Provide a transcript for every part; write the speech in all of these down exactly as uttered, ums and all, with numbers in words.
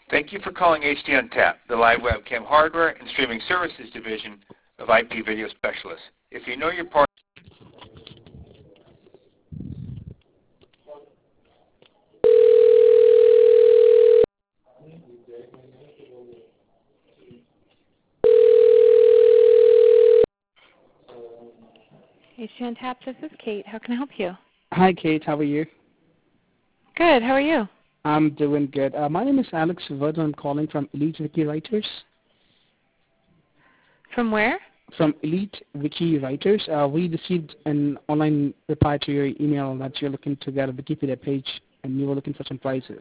Thank you for calling H D Untap, the live webcam hardware and streaming services division of I P Video Specialists. If you know your part... H D Untap, this is Kate. How can I help you? Hi, Kate. How are you? Good. How are you? I'm doing good. Uh, my name is Alex Verdon. I'm calling from Elite Wiki Writers. From where? From Elite Wiki Writers. Uh, we received an online reply to your email that you're looking to get a Wikipedia page and you were looking for some prices.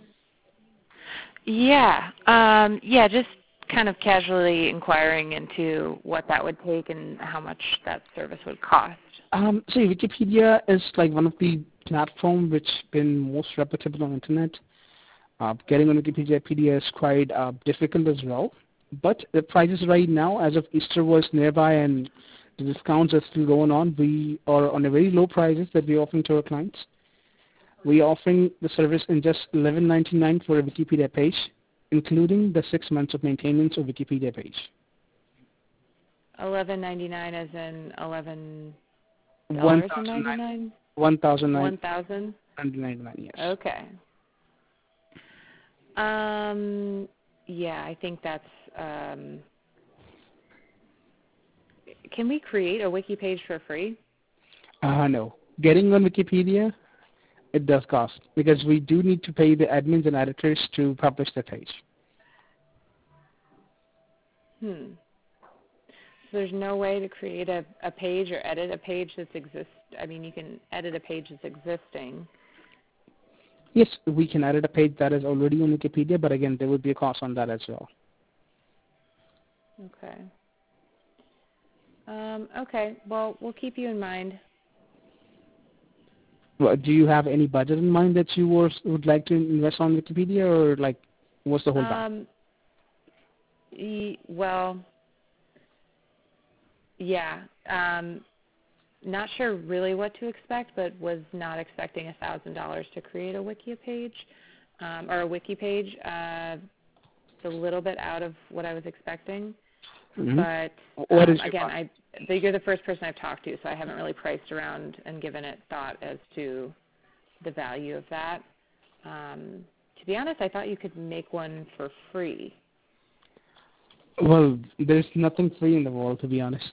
Yeah. Um, yeah, just kind of casually inquiring into what that would take and how much that service would cost. Um, so Wikipedia is like one of the platforms which been most reputable on the internet. Uh, getting on Wikipedia is quite uh, difficult as well. But the prices right now, as of Easter was nearby and the discounts are still going on, we are on a very low prices that we're offering to our clients. We're offering the service in just eleven ninety-nine for a Wikipedia page, including the six months of maintenance of Wikipedia page. eleven ninety-nine as in eleven One dollars and ninety-nine. One thousand One thousand. ninety-nine. Yes. Okay. Um. Yeah, I think that's. Um, can we create a wiki page for free? Uh, no. Getting on Wikipedia, it does cost because we do need to pay the admins and editors to publish the page. Hmm. So there's no way to create a, a page or edit a page that's exist. I mean, you can edit a page that's existing. Yes, we can edit a page that is already on Wikipedia, but again, there would be a cost on that as well. Okay. Um, okay. Well, we'll keep you in mind. Well, do you have any budget in mind that you were, would like to invest on Wikipedia, or like, what's the whole back? Um, e- well, yeah. Um, not sure really what to expect, but was not expecting a thousand dollars to create a wiki page um, or a wiki page. Uh, it's a little bit out of what I was expecting. Mm-hmm. But what um, is again, I, you're the first person I've talked to, so I haven't really priced around and given it thought as to the value of that. Um, to be honest, I thought you could make one for free. Well, there's nothing free in the world, to be honest.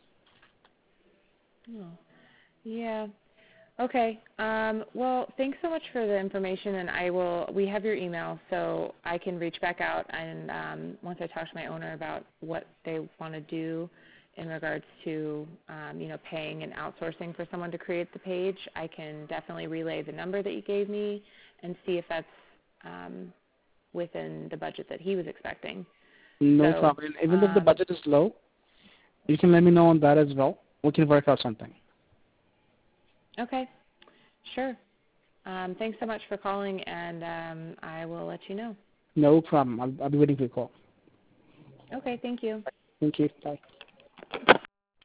Oh. Yeah. Okay. Um, well, thanks so much for the information, and I will. We have your email, so I can reach back out, and um, once I talk to my owner about what they want to do in regards to, um, you know, paying and outsourcing for someone to create the page, I can definitely relay the number that you gave me and see if that's um, within the budget that he was expecting. No so, problem. Even um, if the budget is low, you can let me know on that as well. We can work out something. Okay. Sure. Um, thanks so much for calling, and um, I will let you know. No problem. I'll, I'll be waiting for your call. Okay. Thank you. Thank you. Bye.